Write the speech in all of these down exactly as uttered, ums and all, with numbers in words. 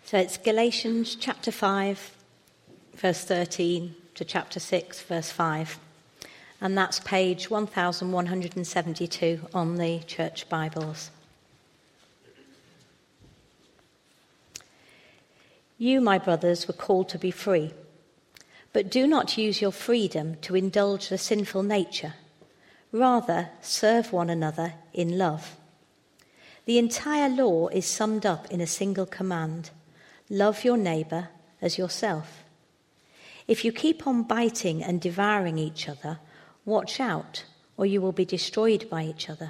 So it's Galatians chapter five, verse thirteen to chapter six, verse five. And that's page one thousand one hundred seventy-two on the church Bibles. You, my brothers, were called to be free, but do not use your freedom to indulge the sinful nature. Rather, serve one another in love. The entire law is summed up in a single command: love your neighbour as yourself. If you keep on biting and devouring each other, watch out, or you will be destroyed by each other.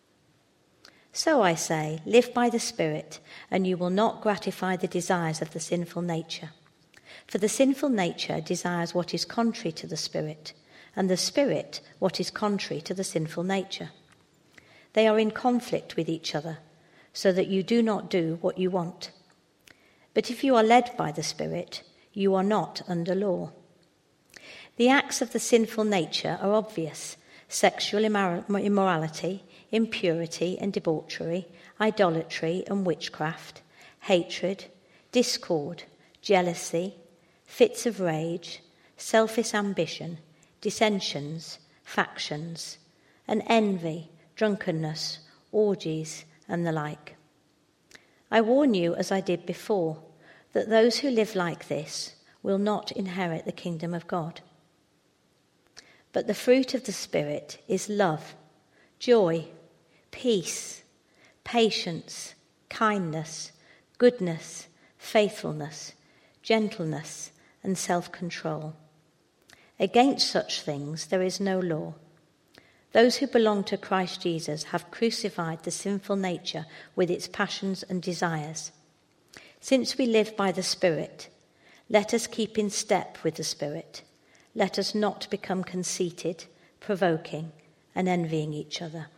So I say, live by the Spirit, and you will not gratify the desires of the sinful nature. For the sinful nature desires what is contrary to the Spirit, and the Spirit what is contrary to the sinful nature. They are in conflict with each other, so that you do not do what you want. But if you are led by the Spirit, you are not under law. The acts of the sinful nature are obvious: sexual immorality, impurity and debauchery, idolatry and witchcraft, hatred, discord, jealousy, fits of rage, selfish ambition, dissensions, factions, and envy, drunkenness, orgies, and the like. I warn you, as I did before, that those who live like this will not inherit the kingdom of God. But the fruit of the Spirit is love, joy, peace, patience, kindness, goodness, faithfulness, gentleness, and self-control. Against such things there is no law. Those who belong to Christ Jesus have crucified the sinful nature with its passions and desires. Since we live by the Spirit, let us keep in step with the Spirit. Let us not become conceited, provoking, and envying each other.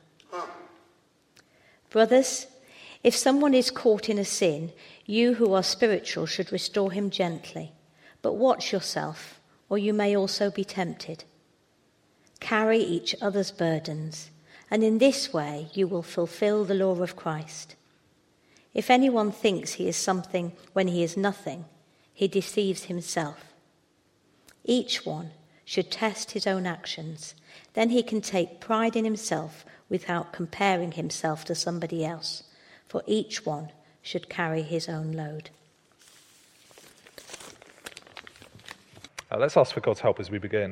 Brothers, if someone is caught in a sin, you who are spiritual should restore him gently. But watch yourself, or you may also be tempted. Carry each other's burdens, and in this way you will fulfill the law of Christ. If anyone thinks he is something when he is nothing, he deceives himself. Each one should test his own actions. Then he can take pride in himself without comparing himself to somebody else, for each one should carry his own load. Uh, let's ask for God's help as we begin.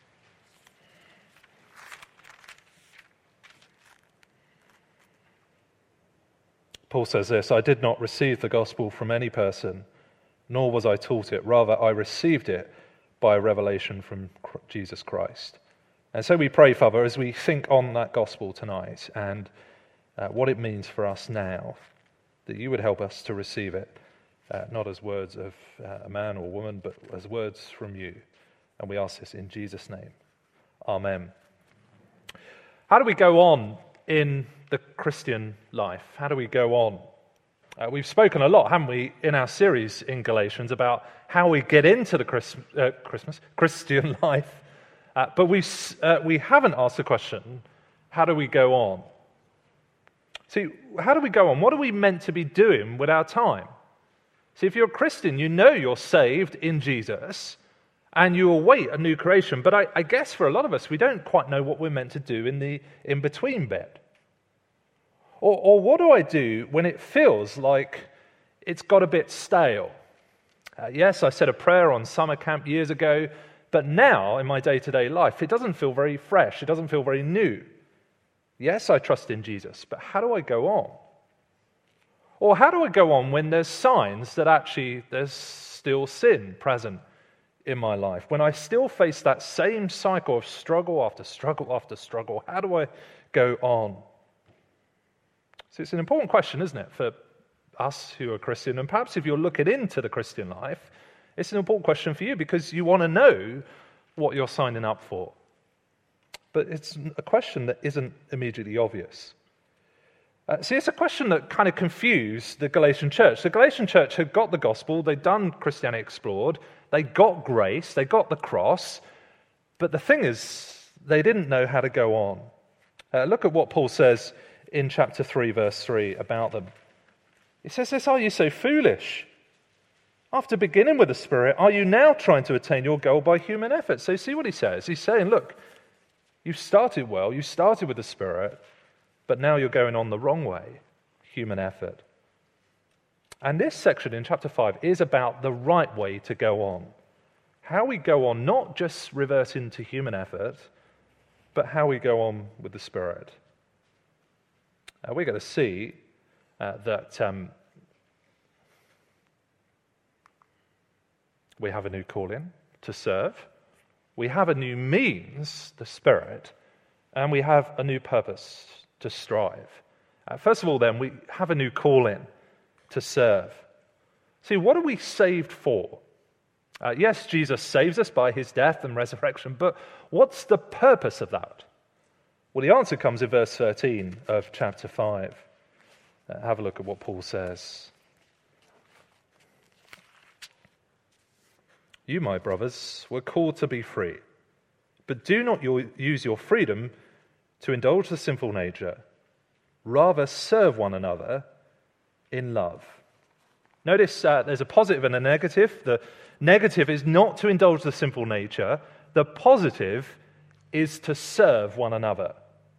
Paul says this: I did not receive the gospel from any person, nor was I taught it. Rather, I received it by a revelation from Jesus Christ. And so we pray, Father, as we think on that gospel tonight and uh, what it means for us now, that you would help us to receive it, uh, not as words of uh, a man or woman, but as words from you. And we ask this in Jesus' name. Amen. How do we go on in the Christian life? How do we go on? Uh, we've spoken a lot, haven't we, in our series in Galatians about how we get into the Christ, uh, Christmas, Christian life, uh, but we uh, we haven't asked the question, how do we go on? See, how do we go on? What are we meant to be doing with our time? See, if you're a Christian, you know you're saved in Jesus, and you await a new creation, but I, I guess for a lot of us, we don't quite know what we're meant to do in the in-between bit. Or, or what do I do when it feels like it's got a bit stale? Uh, yes, I said a prayer on summer camp years ago, but now in my day-to-day life, it doesn't feel very fresh. It doesn't feel very new. Yes, I trust in Jesus, but how do I go on? Or how do I go on when there's signs that actually there's still sin present in my life? When I still face that same cycle of struggle after struggle after struggle, how do I go on? So it's an important question, isn't it, for us who are Christian, and perhaps if you're looking into the Christian life, it's an important question for you because you want to know what you're signing up for. But it's a question that isn't immediately obvious. Uh, see, it's a question that kind of confused the Galatian church. The Galatian church had got the gospel, they'd done Christianity Explored, they got grace, they got the cross, but the thing is, they didn't know how to go on. Uh, look at what Paul says in chapter three, verse three about them. He says this: "Are you so foolish? After beginning with the Spirit, are you now trying to attain your goal by human effort? So see what he says. He's saying, look, you started well, you started with the Spirit, but now you're going on the wrong way, human effort. And this section in chapter five is about the right way to go on. How we go on, not just reverse into human effort, but how we go on with the Spirit. Uh, we're going to see uh, that um, we have a new calling to serve, we have a new means, the Spirit, and we have a new purpose to strive. Uh, first of all, then, we have a new calling to serve. See, what are we saved for? Uh, yes, Jesus saves us by his death and resurrection, but what's the purpose of that? Well, the answer comes in verse thirteen of chapter five. Uh, have a look at what Paul says. You, my brothers, were called to be free, but do not your, use your freedom to indulge the sinful nature. Rather, serve one another in love. Notice uh, there's a positive and a negative. The negative is not to indulge the sinful nature. The positive is to serve one another.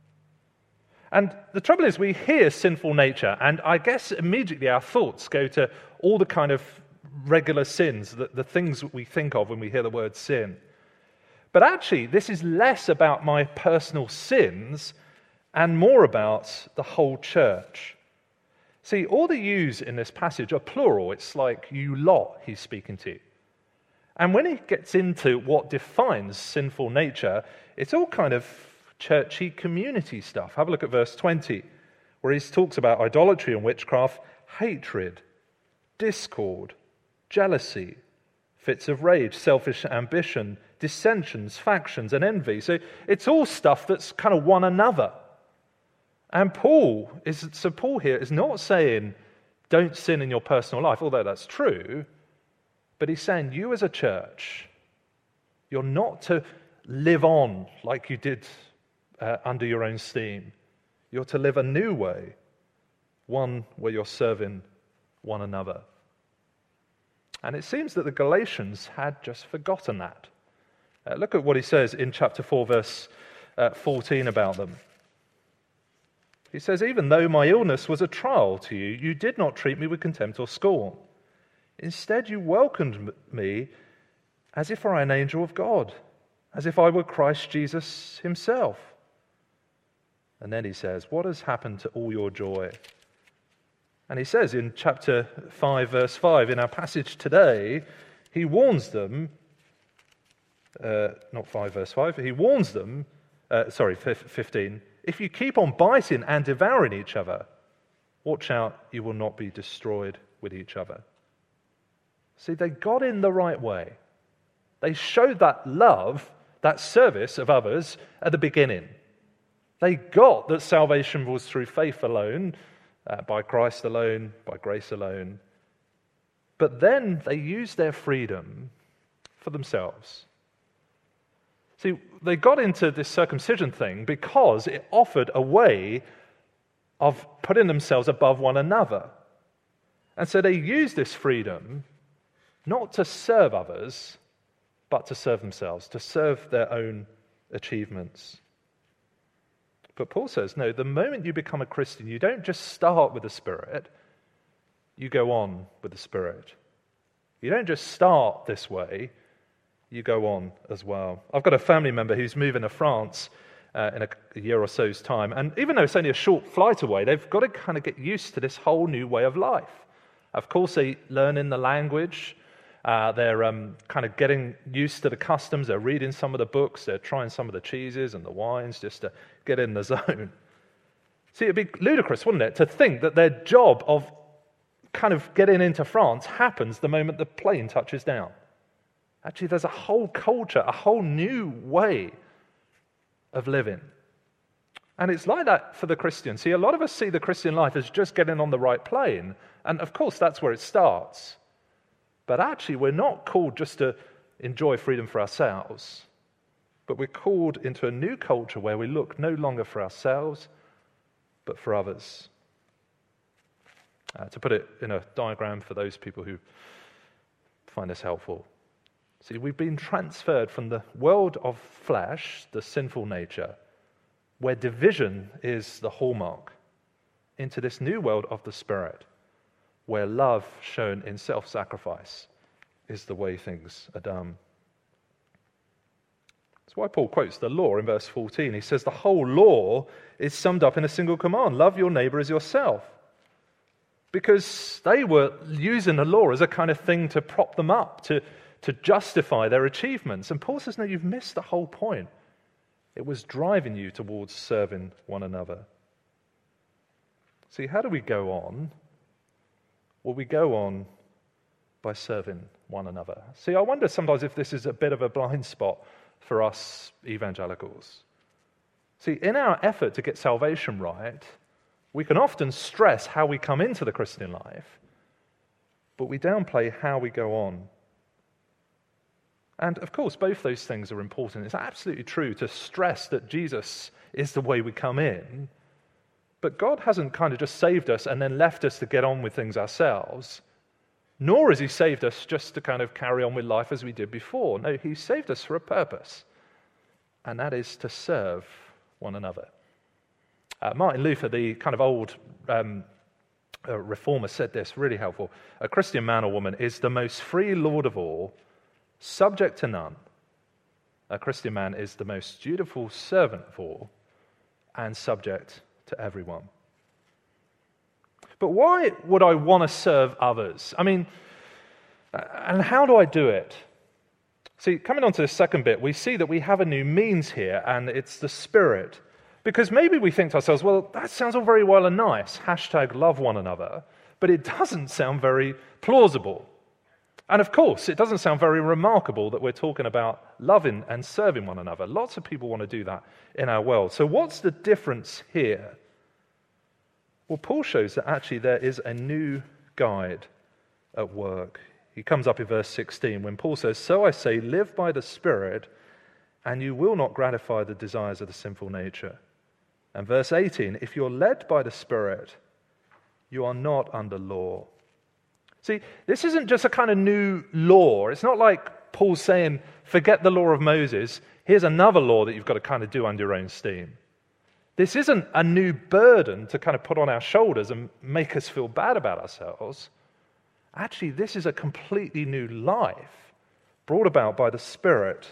And the trouble is, we hear sinful nature, and I guess immediately our thoughts go to all the kind of regular sins, the, the things we think of when we hear the word sin. But actually, this is less about my personal sins and more about the whole church. See, all the yous in this passage are plural. It's like you lot he's speaking to. And when he gets into what defines sinful nature, it's all kind of churchy community stuff. Have a look at verse twenty, where he talks about idolatry and witchcraft, hatred, discord, jealousy, fits of rage, selfish ambition, dissensions, factions, and envy. So it's all stuff that's kind of one another. And Paul is so Paul here is not saying don't sin in your personal life, although that's true, but he's saying you as a church, you're not to live on like you did uh, under your own steam. You're to live a new way, one where you're serving one another. And it seems that the Galatians had just forgotten that. Uh, look at what he says in chapter four, verse uh, fourteen about them. He says, even though my illness was a trial to you, you did not treat me with contempt or scorn. Instead, you welcomed me as if I were an angel of God, as if I were Christ Jesus himself. And then he says, what has happened to all your joy? And he says in chapter five, verse five, in our passage today, he warns them, uh, not five, verse five, he warns them, uh, sorry, fifteen, if you keep on biting and devouring each other, watch out, you will not be destroyed with each other. See, they got in the right way. They showed that love, that service of others at the beginning. They got that salvation was through faith alone, uh, by Christ alone, by grace alone. But then they used their freedom for themselves. See, they got into this circumcision thing because it offered a way of putting themselves above one another. And so they used this freedom not to serve others, but to serve themselves, to serve their own achievements. But Paul says, no, the moment you become a Christian, you don't just start with the Spirit, you go on with the Spirit. You don't just start this way, you go on as well. I've got a family member who's moving to France uh, in a, a year or so's time, and even though it's only a short flight away, they've got to kind of get used to this whole new way of life. Of course, they learn in the language, uh, they're um, kind of getting used to the customs, they're reading some of the books, they're trying some of the cheeses and the wines just to get in the zone. See, it'd be ludicrous, wouldn't it, to think that their job of kind of getting into France happens the moment the plane touches down. Actually, there's a whole culture, a whole new way of living. And it's like that for the Christian. See, a lot of us see the Christian life as just getting on the right plane. And of course, that's where it starts. But actually, we're not called just to enjoy freedom for ourselves. But we're called into a new culture where we look no longer for ourselves, but for others. Uh, to put it in a diagram for those people who find this helpful. See, we've been transferred from the world of flesh, the sinful nature, where division is the hallmark, into this new world of the Spirit, where love shown in self-sacrifice is the way things are done. That's why Paul quotes the law in verse fourteen. He says the whole law is summed up in a single command: love your neighbor as yourself. Because they were using the law as a kind of thing to prop them up, to, to justify their achievements. And Paul says, no, you've missed the whole point. It was driving you towards serving one another. See, how do we go on? Well, we go on by serving one another. See, I wonder sometimes if this is a bit of a blind spot for us evangelicals. See, in our effort to get salvation right, we can often stress how we come into the Christian life, but we downplay how we go on. And of course, both those things are important. It's absolutely true to stress that Jesus is the way we come in, but God hasn't kind of just saved us and then left us to get on with things ourselves, nor has he saved us just to kind of carry on with life as we did before. No, he saved us for a purpose, and that is to serve one another. Uh, Martin Luther, the kind of old um, uh, reformer, said this, really helpful: a Christian man or woman is the most free lord of all, subject to none. A Christian man is the most dutiful servant of all, and subject to everyone. But why would I want to serve others? I mean, and how do I do it? See, coming on to the second bit, we see that we have a new means here, and it's the Spirit. Because maybe we think to ourselves, well, that sounds all very well and nice, hashtag love one another, but it doesn't sound very plausible. And of course, it doesn't sound very remarkable that we're talking about loving and serving one another. Lots of people want to do that in our world. So what's the difference here? Well, Paul shows that actually there is a new guide at work. He comes up in verse sixteen when Paul says, "So I say, live by the Spirit, and you will not gratify the desires of the sinful nature." And verse eighteen, "If you're led by the Spirit, you are not under law." See, this isn't just a kind of new law. It's not like Paul saying, forget the law of Moses. Here's another law that you've got to kind of do under your own steam. This isn't a new burden to kind of put on our shoulders and make us feel bad about ourselves. Actually, this is a completely new life brought about by the Spirit.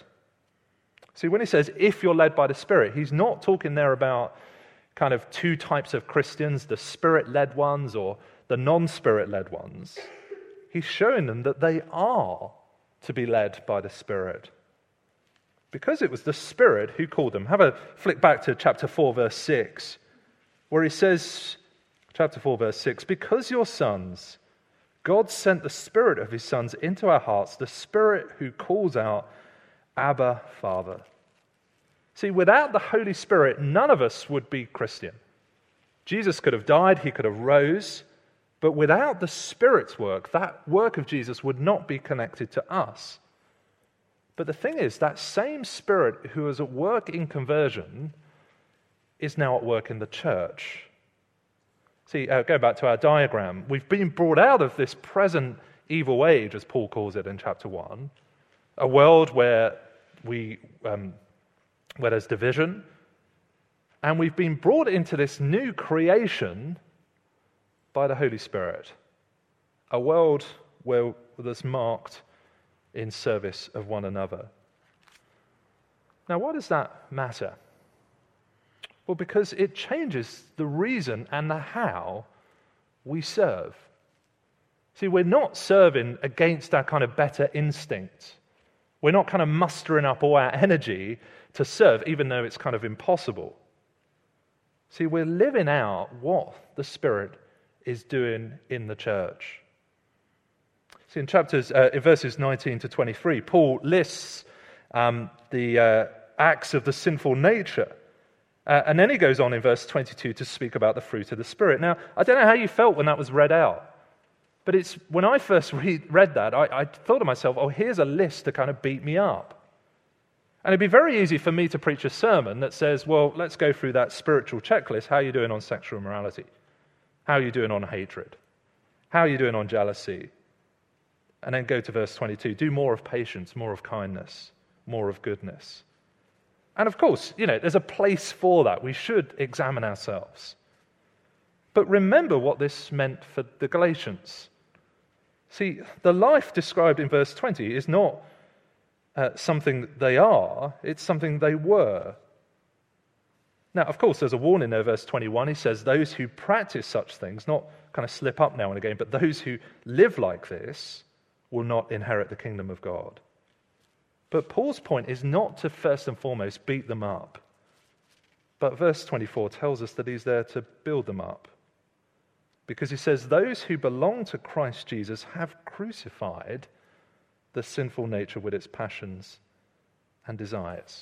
See, when he says, if you're led by the Spirit, he's not talking there about kind of two types of Christians, the Spirit-led ones or the non-Spirit-led ones. He's showing them that they are to be led by the Spirit, because it was the Spirit who called them. Have a flick back to chapter four, verse six, where he says, chapter four, verse six, "Because you're sons, God sent the Spirit of his sons into our hearts, the Spirit who calls out, Abba, Father." See, without the Holy Spirit, none of us would be Christian. Jesus could have died, he could have rose, but without the Spirit's work, that work of Jesus would not be connected to us. But the thing is, that same Spirit who is at work in conversion is now at work in the church. See, uh, go back to our diagram. We've been brought out of this present evil age, as Paul calls it in chapter one, a world where we um, where there's division, and we've been brought into this new creation by the Holy Spirit, a world where that's marked in service of one another. Now, why does that matter? Well, because it changes the reason and the how we serve. See, we're not serving against our kind of better instinct. We're not kind of mustering up all our energy to serve, even though it's kind of impossible. See, we're living out what the Spirit is doing in the church. See, in chapters, uh, in verses nineteen to twenty-three, Paul lists um, the uh, acts of the sinful nature. Uh, and then he goes on in verse twenty-two to speak about the fruit of the Spirit. Now, I don't know how you felt when that was read out, but it's when I first read, read that, I, I thought to myself, oh, here's a list to kind of beat me up. And it'd be very easy for me to preach a sermon that says, well, let's go through that spiritual checklist. How are you doing on sexual immorality? How are you doing on hatred? How are you doing on jealousy? And then go to verse twenty-two. Do more of patience, more of kindness, more of goodness. And of course, you know, there's a place for that. We should examine ourselves. But remember what this meant for the Galatians. See, the life described in verse twenty is not uh, something they are, it's something they were. Now, of course, there's a warning there, verse twenty-one. He says, those who practice such things, not kind of slip up now and again, but those who live like this will not inherit the kingdom of God. But Paul's point is not to first and foremost beat them up. But verse twenty-four tells us that he's there to build them up. Because he says, those who belong to Christ Jesus have crucified the sinful nature with its passions and desires.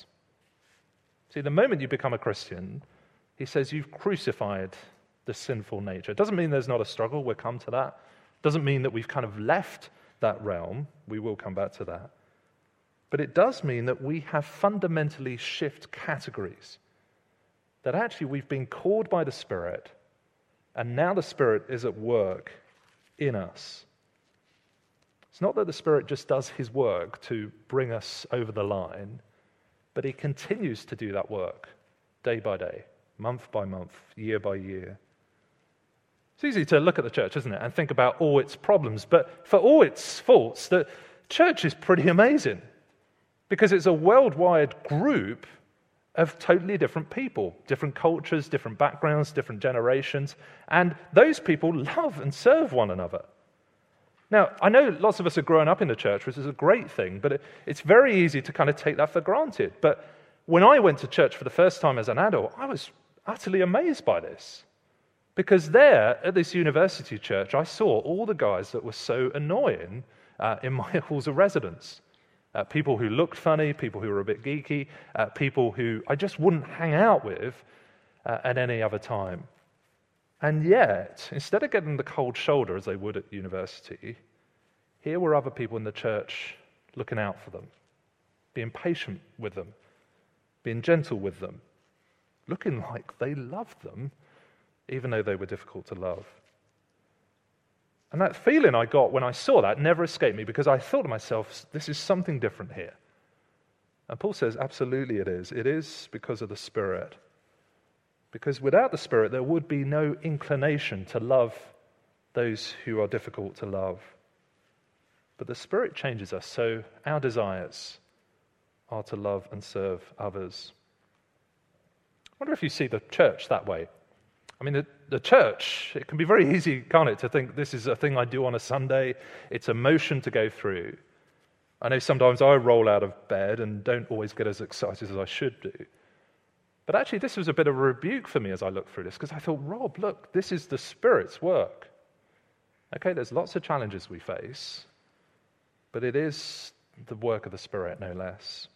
See, the moment you become a Christian, he says you've crucified the sinful nature. It doesn't mean there's not a struggle. We'll come to that. It doesn't mean that we've kind of left that realm. We will come back to that. But it does mean that we have fundamentally shifted categories. That actually we've been called by the Spirit, and now the Spirit is at work in us. It's not that the Spirit just does his work to bring us over the line, but he continues to do that work day by day, month by month, year by year. It's easy to look at the church, isn't it, and think about all its problems, but for all its faults, the church is pretty amazing because it's a worldwide group of totally different people, different cultures, different backgrounds, different generations, and those people love and serve one another. Now, I know lots of us are growing up in the church, which is a great thing, but it, it's very easy to kind of take that for granted. But when I went to church for the first time as an adult, I was utterly amazed by this. Because there, at this university church, I saw all the guys that were so annoying uh, in my halls of residence. Uh, people who looked funny, people who were a bit geeky, uh, people who I just wouldn't hang out with uh, at any other time. And yet, instead of getting the cold shoulder as they would at university, here were other people in the church looking out for them, being patient with them, being gentle with them, looking like they loved them, even though they were difficult to love. And that feeling I got when I saw that never escaped me, because I thought to myself, this is something different here. And Paul says, absolutely it is. It is because of the Spirit. Because without the Spirit, there would be no inclination to love those who are difficult to love. But the Spirit changes us, so our desires are to love and serve others. I wonder if you see the church that way. I mean, the, the church, it can be very easy, can't it, to think this is a thing I do on a Sunday. It's a motion to go through. I know sometimes I roll out of bed and don't always get as excited as I should do. But actually, this was a bit of a rebuke for me as I looked through this, because I thought, Rob, look, this is the Spirit's work. Okay, there's lots of challenges we face, but it is the work of the Spirit, no less.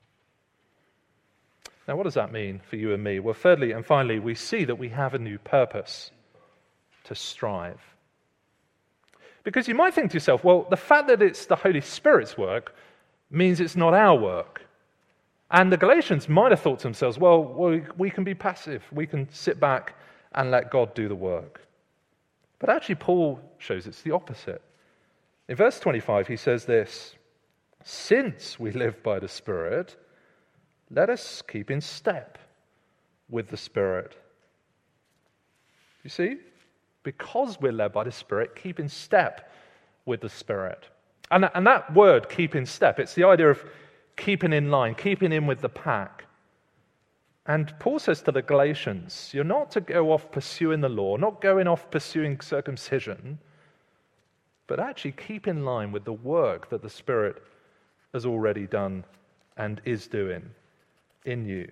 Now, what does that mean for you and me? Well, thirdly and finally, we see that we have a new purpose: to strive. Because you might think to yourself, well, the fact that it's the Holy Spirit's work means it's not our work. And the Galatians might have thought to themselves, well, we, we can be passive. We can sit back and let God do the work. But actually, Paul shows it's the opposite. In verse twenty-five, he says this: since we live by the Spirit, let us keep in step with the Spirit. You see? Because we're led by the Spirit, keep in step with the Spirit. And, and that word, keep in step, it's the idea of keeping in line, keeping in with the pack. And Paul says to the Galatians, you're not to go off pursuing the law, not going off pursuing circumcision, but actually keep in line with the work that the Spirit has already done and is doing in you.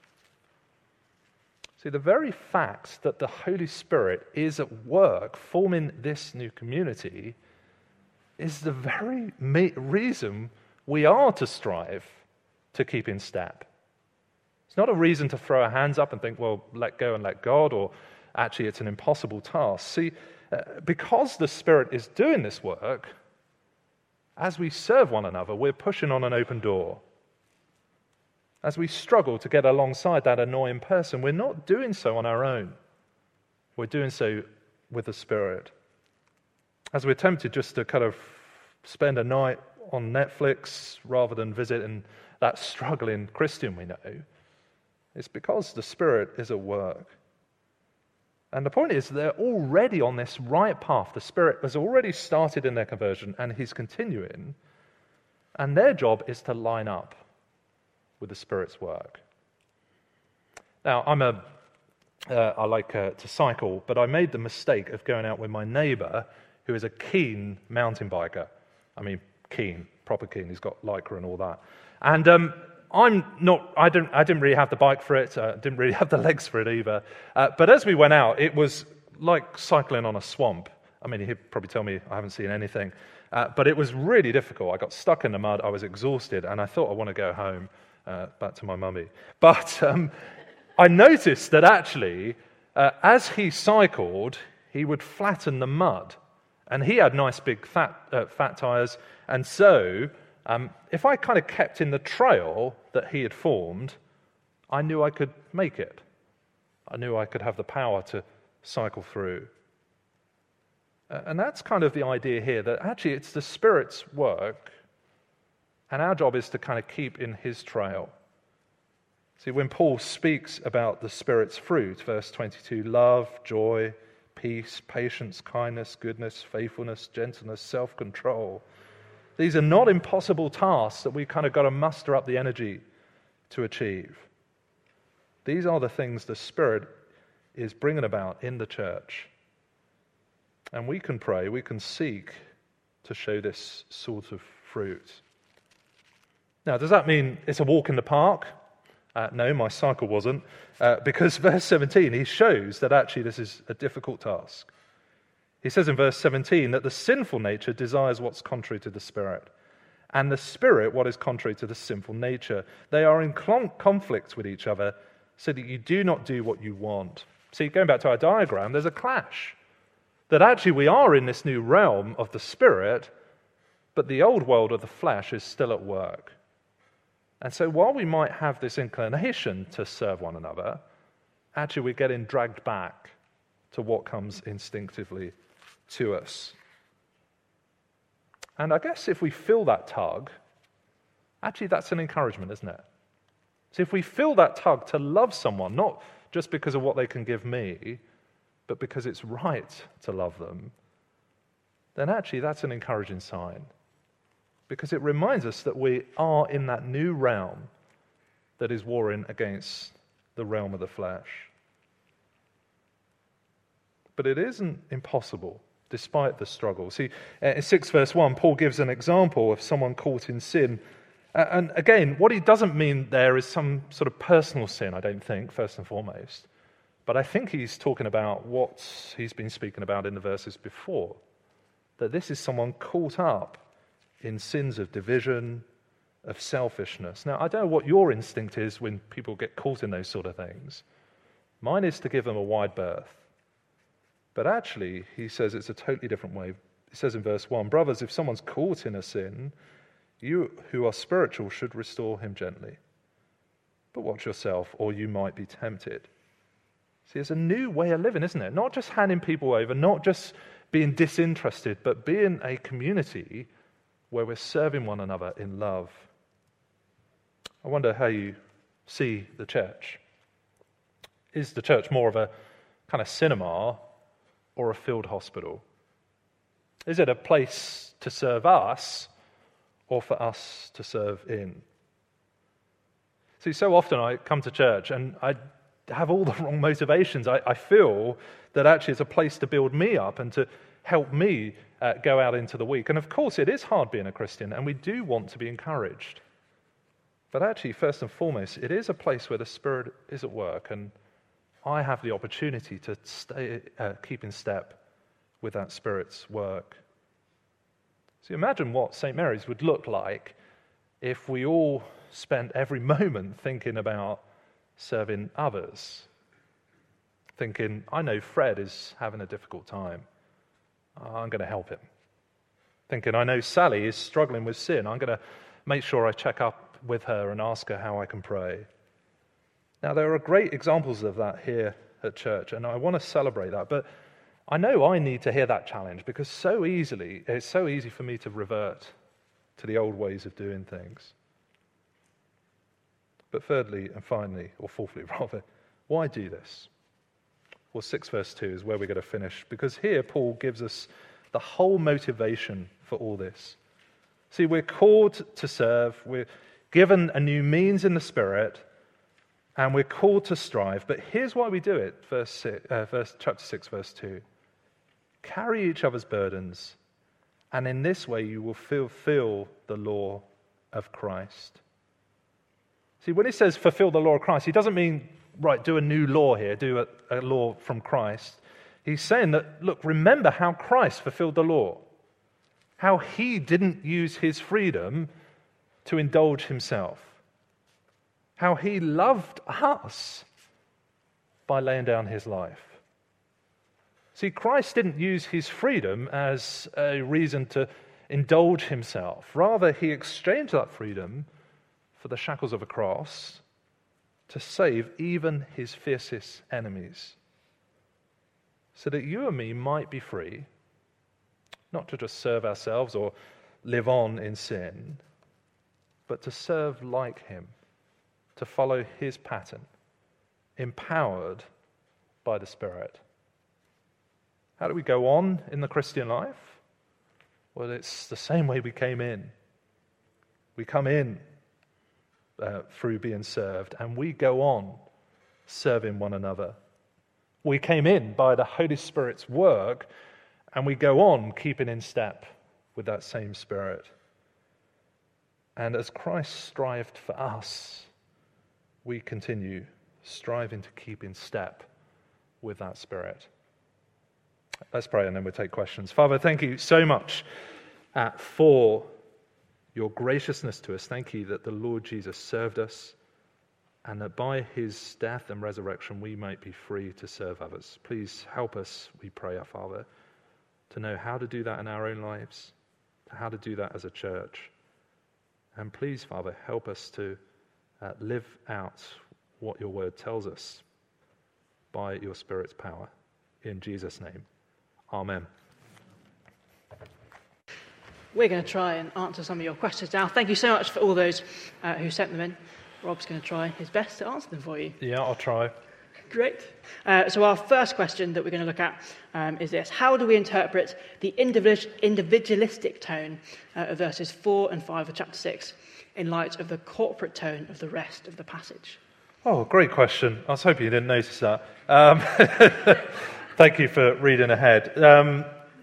See, the very fact that the Holy Spirit is at work forming this new community is the very reason we are to strive to keep in step. It's not a reason to throw our hands up and think, well, let go and let God, or actually it's an impossible task. See, uh, because the Spirit is doing this work, as we serve one another, we're pushing on an open door. As we struggle to get alongside that annoying person, we're not doing so on our own. We're doing so with the Spirit. As we're tempted just to kind of spend a night on Netflix rather than visiting that struggling Christian we know, it's because the Spirit is at work. And the point is, they're already on this right path. The Spirit has already started in their conversion, and He's continuing. And their job is to line up with the Spirit's work. Now, I'm a, uh, I like uh, to cycle, but I made the mistake of going out with my neighbour, who is a keen mountain biker. I mean, keen, proper keen. He's got Lycra and all that. And um, I'm not. I didn't. I didn't really have the bike for it. I didn't really have the legs for it either. Uh, but as we went out, it was like cycling on a swamp. I mean, he'd probably tell me I haven't seen anything. Uh, but it was really difficult. I got stuck in the mud. I was exhausted, and I thought I want to go home, uh, back to my mummy. But um, I noticed that actually, uh, as he cycled, he would flatten the mud, and he had nice big fat uh, fat tires, and so. Um, if I kind of kept in the trail that he had formed, I knew I could make it. I knew I could have the power to cycle through. Uh, and that's kind of the idea here, that actually it's the Spirit's work, and our job is to kind of keep in His trail. See, when Paul speaks about the Spirit's fruit, verse twenty-two, love, joy, peace, patience, kindness, goodness, faithfulness, gentleness, self-control, these are not impossible tasks that we've kind of got to muster up the energy to achieve. These are the things the Spirit is bringing about in the church. And we can pray, we can seek to show this sort of fruit. Now, does that mean it's a walk in the park? Uh, no, my cycle wasn't. Uh, because verse seventeen, he shows that actually this is a difficult task. He says in verse seventeen that the sinful nature desires what's contrary to the Spirit, and the Spirit what is contrary to the sinful nature. They are in conflict with each other, so that you do not do what you want. See, going back to our diagram, there's a clash. That actually we are in this new realm of the Spirit, but the old world of the flesh is still at work. And so while we might have this inclination to serve one another, actually we're getting dragged back to what comes instinctively to us. And I guess if we feel that tug, actually that's an encouragement, isn't it? So if we feel that tug to love someone, not just because of what they can give me, but because it's right to love them, then actually that's an encouraging sign. Because it reminds us that we are in that new realm that is warring against the realm of the flesh. But it isn't impossible, despite the struggle. See, in six verse one, Paul gives an example of someone caught in sin. And again, what he doesn't mean there is some sort of personal sin, I don't think, first and foremost. But I think he's talking about what he's been speaking about in the verses before. That this is someone caught up in sins of division, of selfishness. Now, I don't know what your instinct is when people get caught in those sort of things. Mine is to give them a wide berth. But actually, he says it's a totally different way. He says in verse one, brothers, if someone's caught in a sin, you who are spiritual should restore him gently. But watch yourself, or you might be tempted. See, it's a new way of living, isn't it? Not just handing people over, not just being disinterested, but being a community where we're serving one another in love. I wonder how you see the church. Is the church more of a kind of cinema or a field hospital? Is it a place to serve us or for us to serve in? See, so often I come to church and I have all the wrong motivations. I, I feel that actually it's a place to build me up and to help me uh, go out into the week. And of course it is hard being a Christian, and we do want to be encouraged. But actually, first and foremost, it is a place where the Spirit is at work, and I have the opportunity to stay, uh, keep in step with that Spirit's work. So imagine what Saint Mary's would look like if we all spent every moment thinking about serving others. Thinking, I know Fred is having a difficult time. I'm going to help him. Thinking, I know Sally is struggling with sin. I'm going to make sure I check up with her and ask her how I can pray. Now, there are great examples of that here at church, and I want to celebrate that. But I know I need to hear that challenge because so easily, it's so easy for me to revert to the old ways of doing things. But thirdly and finally, or fourthly rather, why do this? Well, six verse two is where we're going to finish, because here Paul gives us the whole motivation for all this. See, we're called to serve, we're given a new means in the Spirit, and we're called to strive. But here's why we do it, verse, six, uh, verse chapter six, verse two. Carry each other's burdens, and in this way you will fulfill the law of Christ. See, when he says fulfill the law of Christ, he doesn't mean, right, do a new law here, do a, a law from Christ. He's saying that, look, remember how Christ fulfilled the law. How he didn't use his freedom to indulge himself. How he loved us by laying down his life. See, Christ didn't use his freedom as a reason to indulge himself. Rather, he exchanged that freedom for the shackles of a cross to save even his fiercest enemies. So that you and me might be free, not to just serve ourselves or live on in sin, but to serve like him, to follow his pattern, empowered by the Spirit. How do we go on in the Christian life? Well, it's the same way we came in. We come in uh, through being served, and we go on serving one another. We came in by the Holy Spirit's work, and we go on keeping in step with that same Spirit. And as Christ strived for us, we continue striving to keep in step with that Spirit. Let's pray and then we'll take questions. Father, thank you so much uh, for your graciousness to us. Thank you that the Lord Jesus served us and that by his death and resurrection we might be free to serve others. Please help us, we pray, our Father, to know how to do that in our own lives, how to do that as a church. And please, Father, help us to uh, live out what your word tells us by your Spirit's power. In Jesus' name, amen. We're going to try and answer some of your questions now. Thank you so much for all those uh, who sent them in. Rob's going to try his best to answer them for you. Yeah, I'll try. Great. Uh, so our first question that we're going to look at um, is this. How do we interpret the individual, individualistic tone uh, of verses four and five of chapter six in light of the corporate tone of the rest of the passage? Oh, great question. I was hoping you didn't notice that. Um, thank you for reading ahead. Um,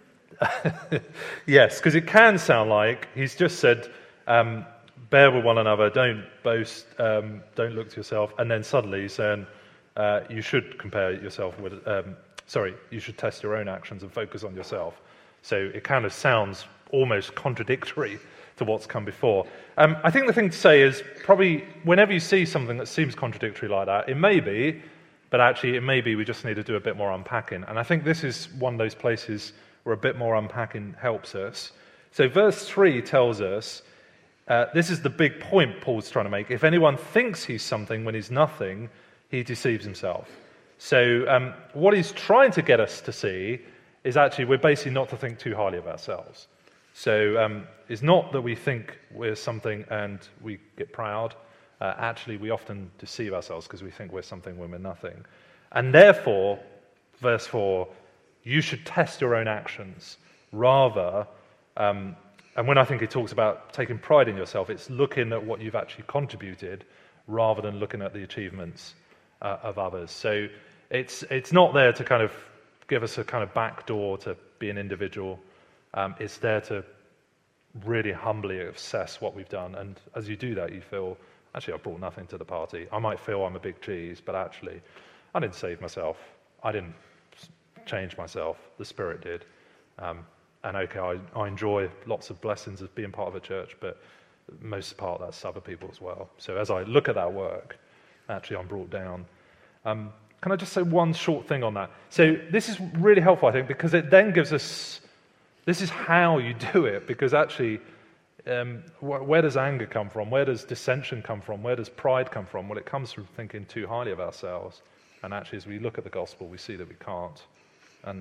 yes, because it can sound like he's just said, um, bear with one another, don't boast, um, don't look to yourself, and then suddenly he's saying, Uh, you should compare yourself with, um, sorry, you should test your own actions and focus on yourself. So it kind of sounds almost contradictory to what's come before. Um, I think the thing to say is probably whenever you see something that seems contradictory like that, it may be, but actually it may be we just need to do a bit more unpacking. And I think this is one of those places where a bit more unpacking helps us. So verse three tells us, uh, this is the big point Paul's trying to make. If anyone thinks he's something when he's nothing, he deceives himself. So um, what he's trying to get us to see is actually we're basically not to think too highly of ourselves. So um, it's not that we think we're something and we get proud. Uh, actually, we often deceive ourselves because we think we're something when we're nothing. And therefore, verse four, you should test your own actions rather. Um, and when I think it talks about taking pride in yourself, it's looking at what you've actually contributed rather than looking at the achievements Uh, of others. So it's it's not there to kind of give us a kind of back door to be an individual. Um, it's there to really humbly assess what we've done. And as you do that, you feel, actually, I brought nothing to the party. I might feel I'm a big cheese, but actually, I didn't save myself. I didn't change myself. The Spirit did. Um, and okay, I, I enjoy lots of blessings of being part of a church, but most part that's other people as well. So as I look at that work, actually, I'm brought down. Um, can I just say one short thing on that? So this is really helpful, I think, because it then gives us, this is how you do it, because actually, um, wh- where does anger come from? Where does dissension come from? Where does pride come from? Well, it comes from thinking too highly of ourselves. And actually, as we look at the gospel, we see that we can't. And this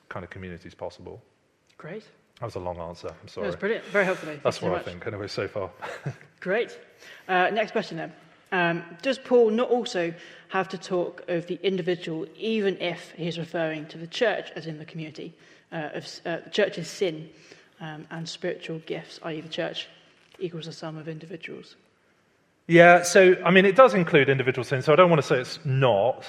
kind of communities possible. Great. That was a long answer. I'm sorry. That was brilliant. Very helpful. Thank That's you so what much. I think, anyway, so far. Great. Uh, next question then. Um, does Paul not also have to talk of the individual, even if he's referring to the church as in the community, uh, of uh, the church's sin um, and spiritual gifts, that is the church equals the sum of individuals? Yeah, so, I mean, it does include individual sin, so I don't want to say it's not,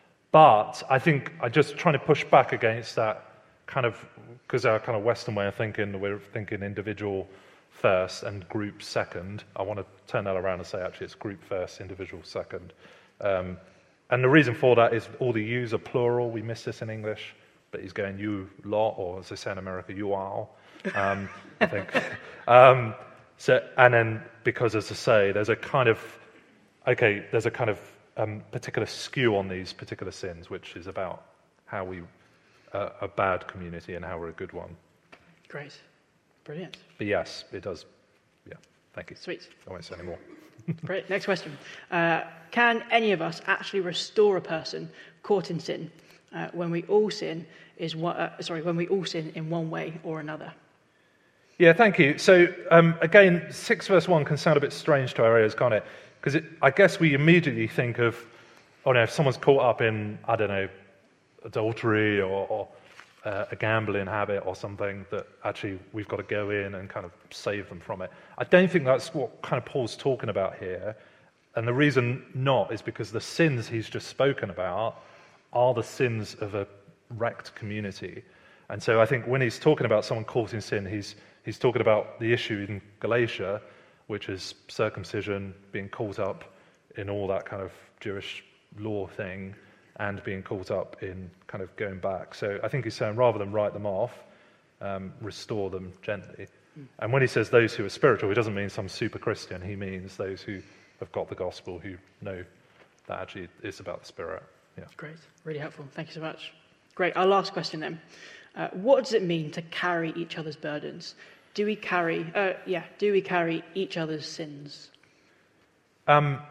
but I think I'm just trying to push back against that kind of, because our kind of Western way of thinking, we're thinking individual first and group second. I want to turn that around and say, actually, it's group first, individual second. Um, and the reason for that is all the yous are plural. We miss this in English, but he's going you lot, or as they say in America, you all, um, I think. Um, so, and then, because as I say, there's a kind of, okay, there's a kind of um, particular skew on these particular sins, which is about how we uh, a bad community and how we're a good one. Great. Brilliant. But yes, it does. Yeah, thank you. Sweet. I won't say any more. Great. Next question. Uh, can any of us actually restore a person caught in sin uh, when we all sin is one, uh, sorry, when we all sin in one way or another? Yeah, thank you. So um, again, six verse one can sound a bit strange to our ears, can't it? Because I guess we immediately think of, oh no, if someone's caught up in, I don't know, adultery or, or uh, a gambling habit or something, that actually we've got to go in and kind of save them from it. I don't think that's what kind of Paul's talking about here. And the reason not is because the sins he's just spoken about are the sins of a wrecked community. And so I think when he's talking about someone caught in sin, he's he's talking about the issue in Galatia, which is circumcision, being caught up in all that kind of Jewish law thing, and being caught up in kind of going back. So I think he's saying rather than write them off, um, restore them gently. Mm. And when he says those who are spiritual, he doesn't mean some super Christian. He means those who have got the gospel, who know that actually it's about the Spirit. Yeah. Great. Really helpful. Thank you so much. Great. Our last question then. Uh, what does it mean to carry each other's burdens? Do we carry, uh, yeah, do we carry each other's sins? Um,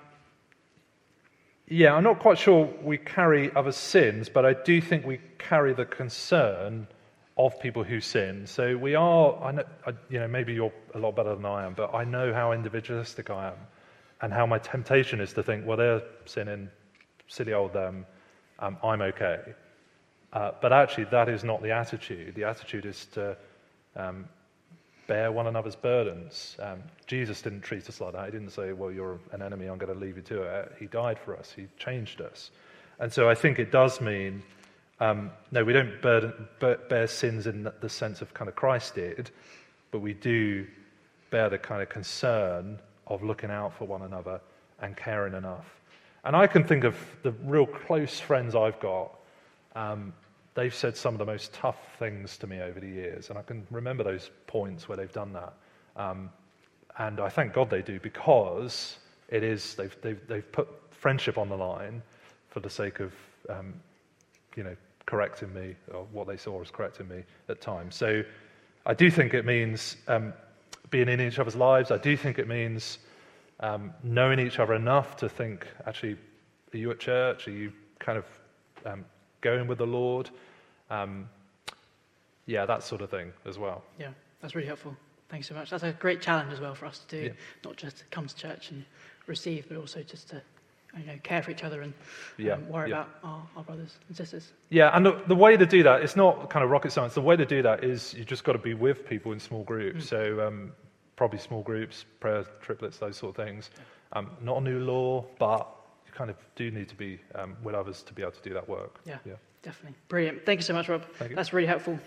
yeah, I'm not quite sure we carry other sins, but I do think we carry the concern of people who sin. So we are, I know, I, you know, maybe you're a lot better than I am, but I know how individualistic I am and how my temptation is to think, well, they're sinning, silly old them, um, I'm okay. Uh, but actually, that is not the attitude. The attitude is to um, bear one another's burdens. Um, Jesus didn't treat us like that. He didn't say, well, you're an enemy, I'm going to leave you to it. He died for us. He changed us. And so I think it does mean, um, no, we don't burden, bear sins in the sense of kind of Christ did, but we do bear the kind of concern of looking out for one another and caring enough. And I can think of the real close friends I've got. Um, they've said some of the most tough things to me over the years, and I can remember those points where they've done that. Um, and I thank God they do, because it is they've they've, they've put friendship on the line for the sake of um, you know correcting me, or what they saw as correcting me at times. So I do think it means um, being in each other's lives. I do think it means um, knowing each other enough to think, actually, are you at church? Are you kind of um, going with the Lord? Um, yeah, that sort of thing as well. Yeah, that's really helpful. Thanks so much. That's a great challenge as well for us to do, Yeah. not just to come to church and receive, but also just to you know, care for each other and Yeah, um, worry yeah. about our, our brothers and sisters. Yeah, and the, the way to do that, it's not kind of rocket science. The way to do that is you just got to be with people in small groups. Mm. So um, probably small groups, prayer triplets, those sort of things. Um, not a new law, but you kind of do need to be um, with others to be able to do that work. Yeah, yeah. definitely. Brilliant. Thank you so much, Rob. Thank you. That's really helpful.